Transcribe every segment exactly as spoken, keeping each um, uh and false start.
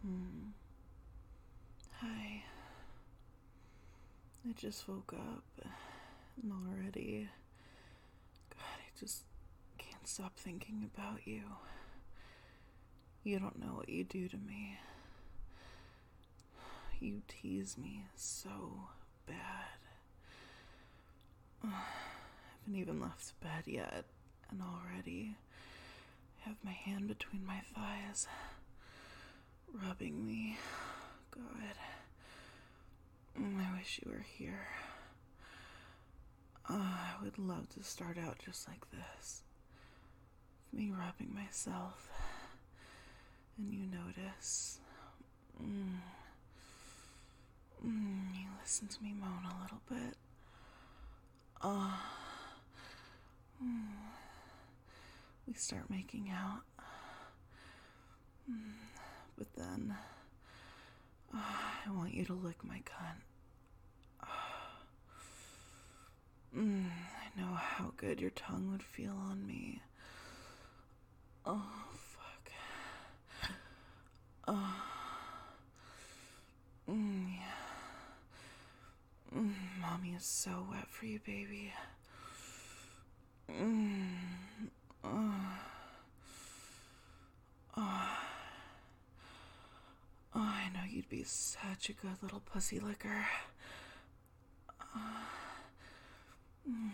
Hmm. Hi. I just woke up and already. God, I just can't stop thinking about you. You don't know what you do to me. You tease me so bad. I haven't even left bed yet, and already I have my hand between my thighs, rubbing me. God. I wish you were here. Uh, I would love to start out just like this. Me rubbing myself, and you notice. Mm. Mm, you listen to me moan a little bit. Uh, mm. We start making out. Mm. But then, uh, I want you to lick my cunt. Mm, I know how good your tongue would feel on me. Oh, fuck. Oh. Mm, yeah. Mm, mommy is so wet for you, baby. Mm. Oh. Oh. Oh, I know you'd be such a good little pussy licker. Uh. Mm.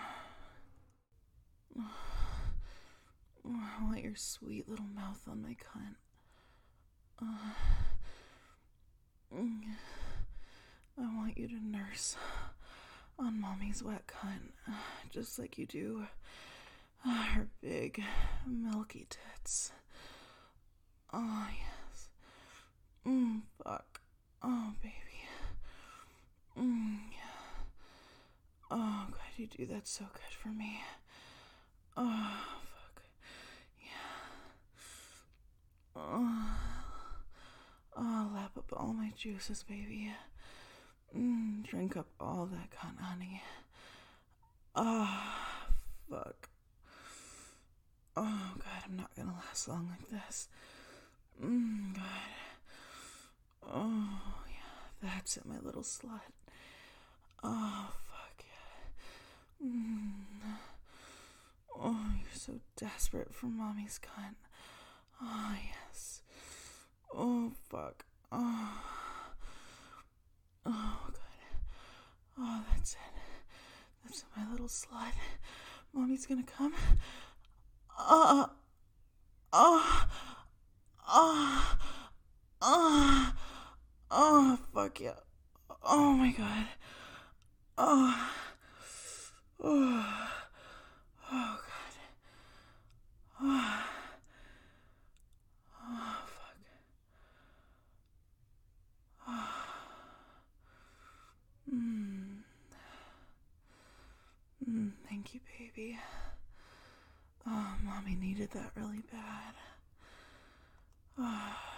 I want your sweet little mouth on my cunt. Uh, I want you to nurse on mommy's wet cunt, just like you do her big, milky tits. Oh, yes. Mm, fuck. Oh, baby. Mm, yeah. Oh, glad you do that so good for me. Oh, fuck. Yeah. Oh, oh lap up all my juices, baby. Mm, drink up all that cunt, honey. Ah, oh, fuck. Oh, God, I'm not gonna last long like this. Mm, God. Oh, yeah, that's it, my little slut. Oh, fuck yeah. Mm. Oh, you're so desperate for mommy's cunt. Oh, yes. Oh, fuck. Oh. Oh, God. Oh, that's it. That's my little slut. Mommy's gonna come. Uh, oh, oh, oh, oh, fuck yeah. Oh my god. Oh, oh, oh god. Oh, oh fuck. Oh. Mm. Mm, thank you, baby. Oh, mommy needed that really bad. Oh.